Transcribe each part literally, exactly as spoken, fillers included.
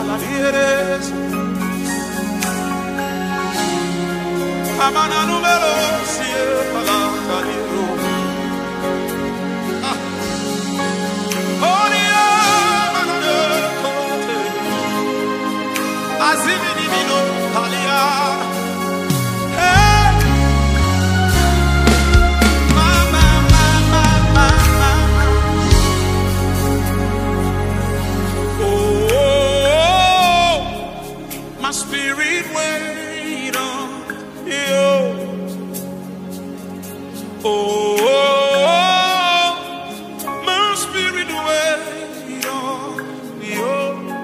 Eres Amana numero siete la caliro. Oria manone kote. Azimi divino alia. Hey, mama, mama, mama. Oh, my spirit wait on you. Oh, my spirit wait on you.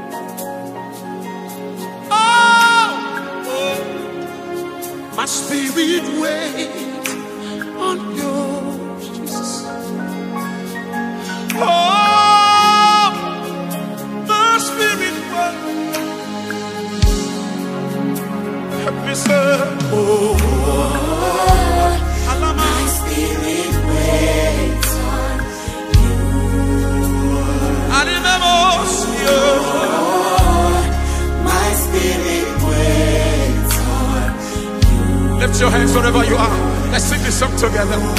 Oh, oh, my spirit wait on you, Jesus. Oh, my spirit wait. Help me say, oh. My spirit waits on you. My spirit waits on you. Lift your hands wherever you are. Let's sing this song together. Oh,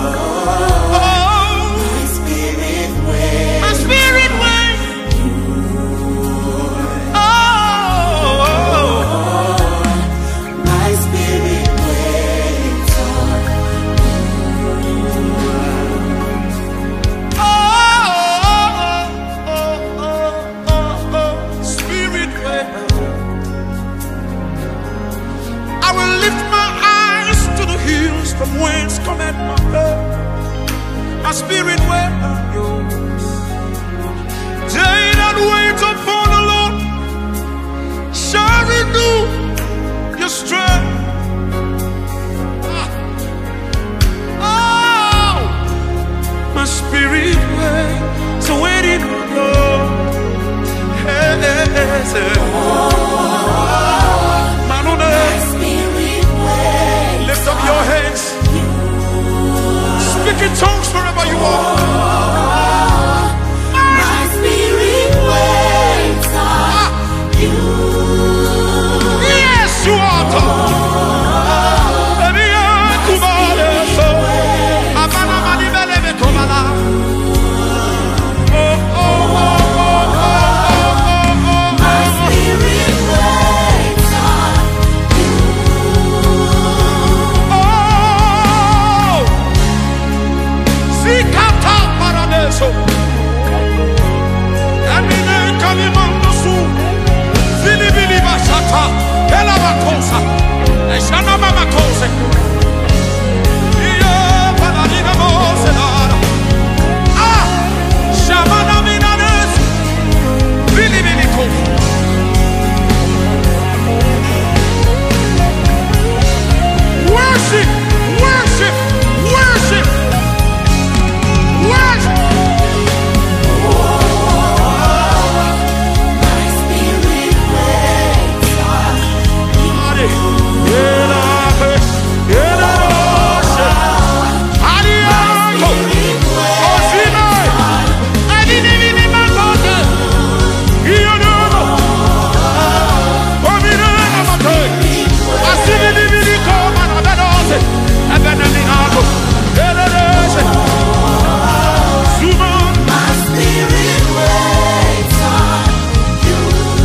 my spirit waits. my spirit waits. Oh, my spirit waits on oh, oh, oh, oh, oh, spirit waits. I will lift my eyes to the hills from whence cometh my help. My spirit waits on you. They that wait upon the Lord shall renew your strength. Oh, my spirit waits. So where did you go? Hey, hey, hey, hey. Manone, my spirit waits. lift up your hands. Speak in tongues wherever you are. My spirit waits on you. Yes, you are. Baby, I'm Kubale, so Abana Mani Belebe Komala. Oh, oh, oh, oh, oh, oh, My spirit waits on you. oh. Zikata Paradeso. Amine Kalimando Su. Zilibili Bashata. Ela Makosa. Eshana Mama Kose. Iya Paladina Moselada. Ah! Shamana Minanes. Zilibili Kosa. Worship! Worship! Worship! Worship! My spirit waits on My spirit waits on you.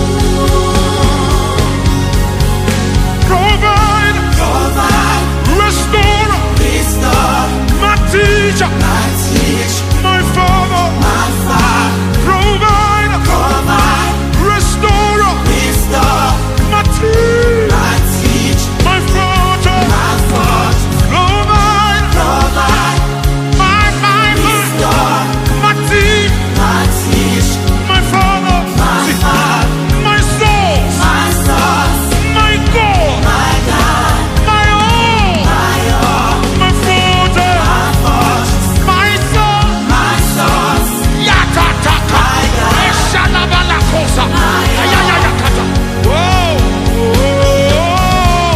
Provide, Provide, restore, restore, my teacher, my teach, my father. my Father. Provide, Provide, restore, restore, my teacher, my teach, my father. my Father. Provide, Provide, my, my, my, restore, my teacher, my teach, my father. my Father. My soul, My source, my God, my God, my all, my all, my father, my fortress, my son. my source, Yatataka. my God, Eshalabalakosa. my Ayayayakata. Whoa. Whoa.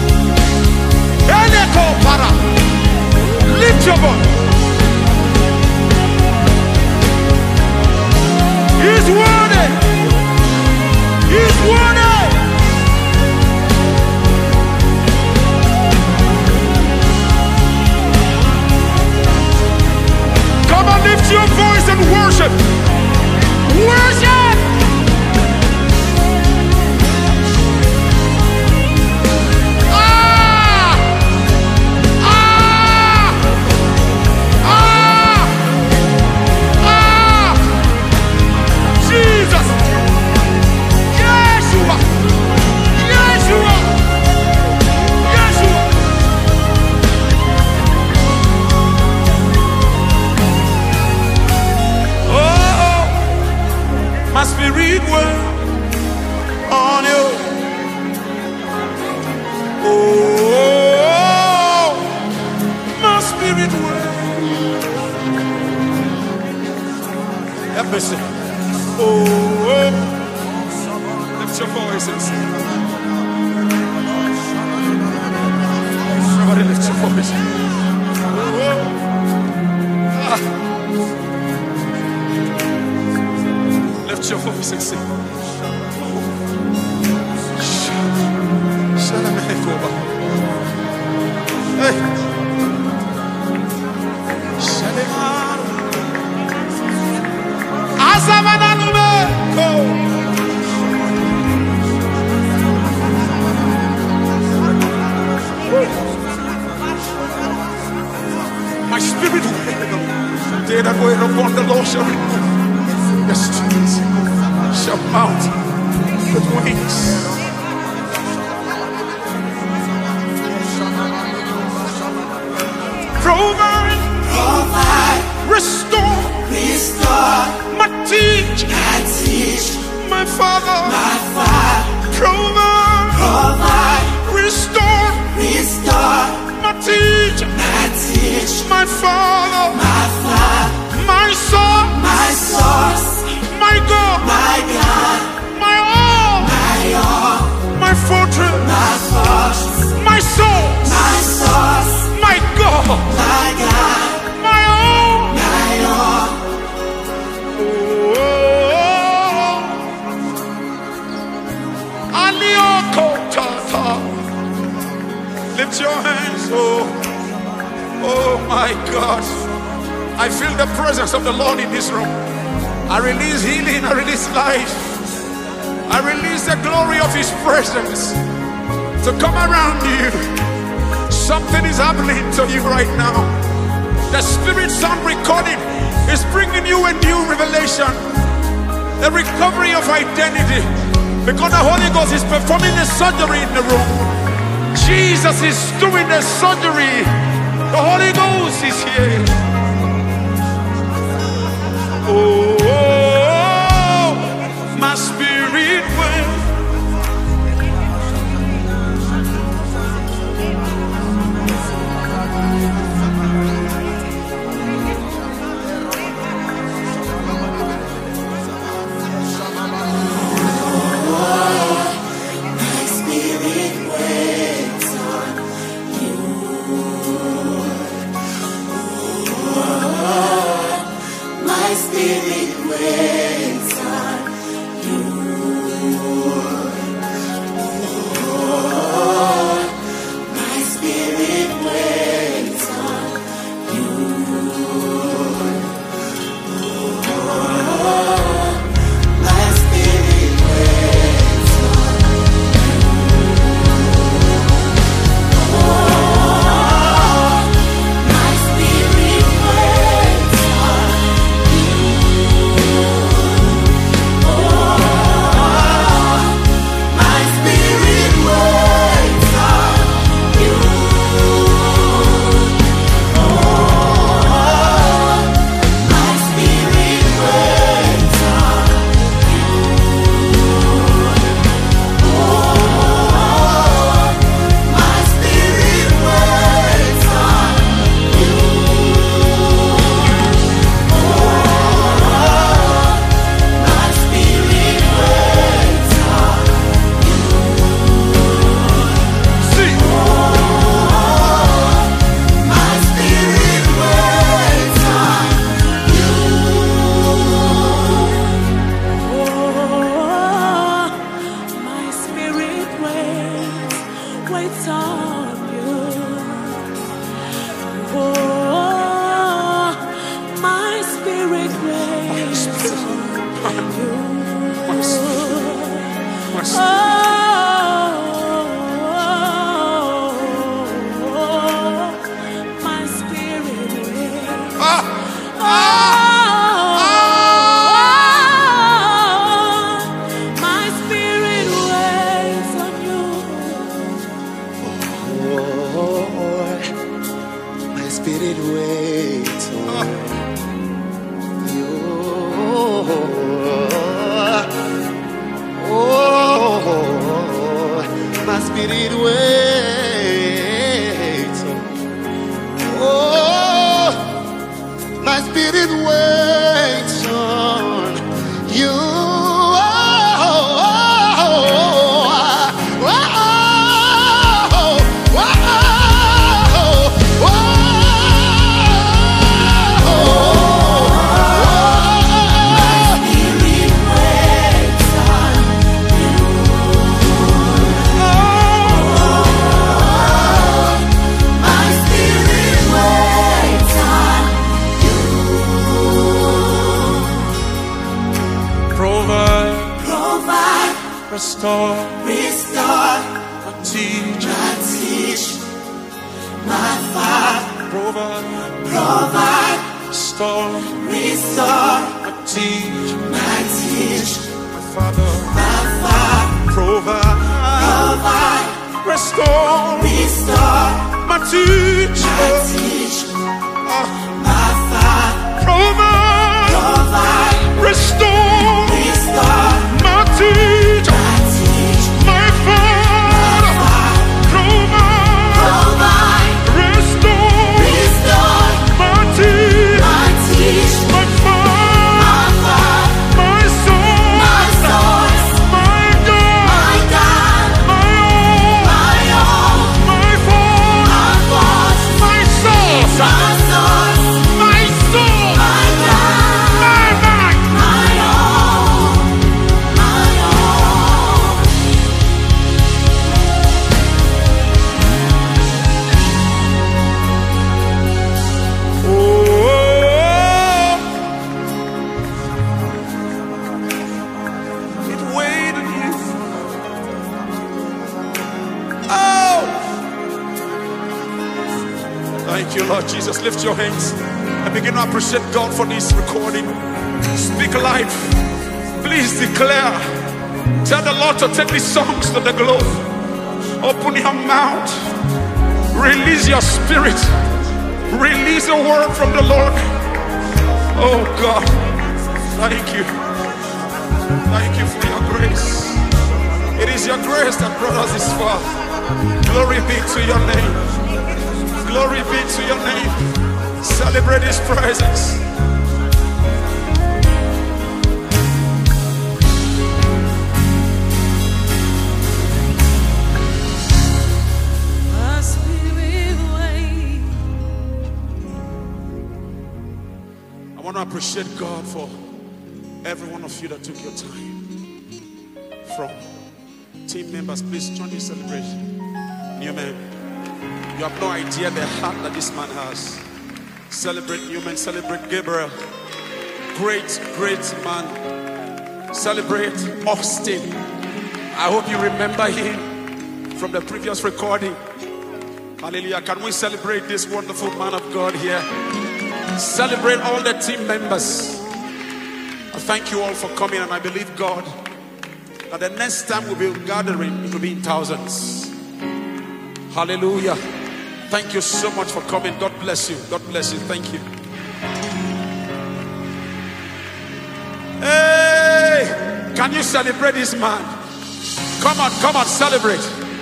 Eleko para. Lift your voice. He's worthy. Listen. Oh, oh. Lift your voices. Somebody lift your voice. Oh, oh. Ah. Lift your voice and sing. Hey. My spirit will. They that wait upon the Lord shall renew their strength, shall mount with wings. Provide, Provide, restore, restore, my teach, my teach, my Father, my Father. provide, Provide, restore, restore, my teach, my teach, my Father, my Father, my soul, my source, my God, my God, my all, my all, my fortress, my force, my soul, my source, my God, my God, my all. my all. Oh, Alioko Tata. Lift your hands. Oh, oh my God. I feel the presence of the Lord in this room. I release healing. I release life. I release the glory of His presence to come around you. Something is happening to you right now. The Spirit sound recording is bringing you a new revelation, the recovery of identity, because the Holy Ghost is performing the surgery in the room. Jesus is doing the surgery. The Holy Ghost is here. Oh, oh, my spirit will. My spirit waits on you. My spirit waits on you. My spirit waits on you. My spirit waits on My spirit waits on you. My spirit waits on you. My spirit waits on you. My spirit waits on See, My spirit waits on you. Oh, my spirit waits, waits on you. Oh, my spirit waits on you. my spirit, my spirit. Oh, my spirit waits. Ah, Oh, my spirit waits on you. Oh, my spirit waits on you. Oh, my spirit waits on you. Oh, my spirit waits on Restore, Restore, my teacher, my teach, my Father, provide, provide, restore, restore, my teacher, my teach, my Father, my Father, provide, provide, restore, restore, my teacher, my teach, ah, my Father, provide, provide, restore, restore, my teacher, my teach, my Father, provide, provide, restore, restore, my teacher, my teach, my Father, my Father, my soul, my source, my God, my God, my all, my all, my force, my force, my source, my source, my soul, my God, my mind. my all, my all. Oh, it weighed on you. Oh, thank you, Lord Jesus. Lift your hands and begin to appreciate God for this recording. Speak life. Please declare. Tell the Lord to take these songs to the globe. Open your mouth. Release your spirit. Release a word from the Lord. Oh God. Thank you. Thank you for your grace. It is your grace that brought us this far. Glory be to your name. Glory be to your name. Celebrate his presence. My spirit waits. I want to appreciate God for every one of you that took your time. From team members, please join this celebration. Newman, you have no idea the heart that this man has. Celebrate Newman, celebrate Gabriel. Great, great man. Celebrate Austin. I hope you remember him from the previous recording. Hallelujah. Can we celebrate this wonderful man of God here? Celebrate all the team members. I thank you all for coming, and I believe God that the next time we'll be gathering, it will be in thousands. Hallelujah. Thank you so much for coming. God bless you. God bless you. Thank you. Hey, can you celebrate this man? Come on, come on, celebrate.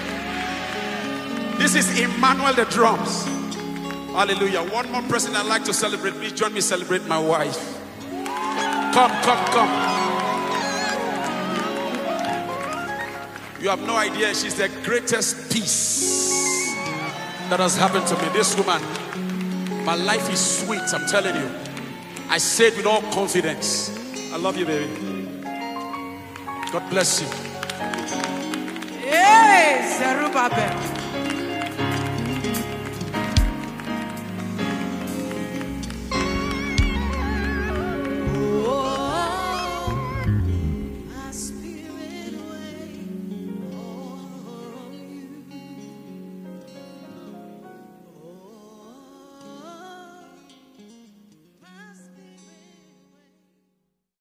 This is Emmanuel the drums. Hallelujah. One more person I'd like to celebrate. Please join me celebrate my wife. Come, come, come. You have no idea, she's the greatest peace that has happened to me. This woman, my life is sweet, I'm telling you. I say it with all confidence. I love you, baby. God bless you. Hey, Zerubbabel.